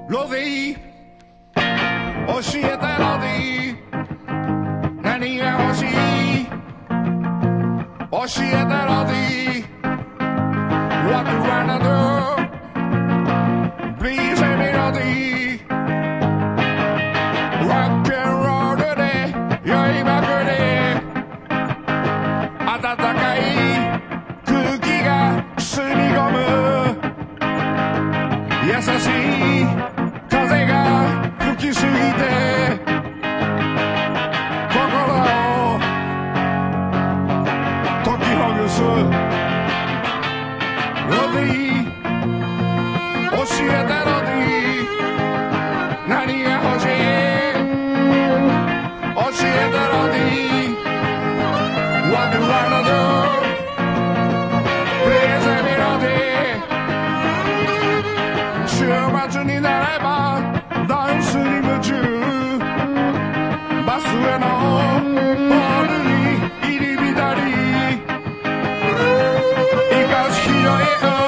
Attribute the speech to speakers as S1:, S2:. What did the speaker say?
S1: ロディ教えてロディ何が欲しい教えてロディ What do you wanna do Please say me ロディ Rock and roll で酔いまくり暖かい空気が包み込む優しい風が吹きすぎて心を解きほぐすロディ教えてロディ何が欲しい教えてロディ What do you wanna do Please let me ロディ週末になればダンスに夢中バスへのホールに入り浸り生かす広い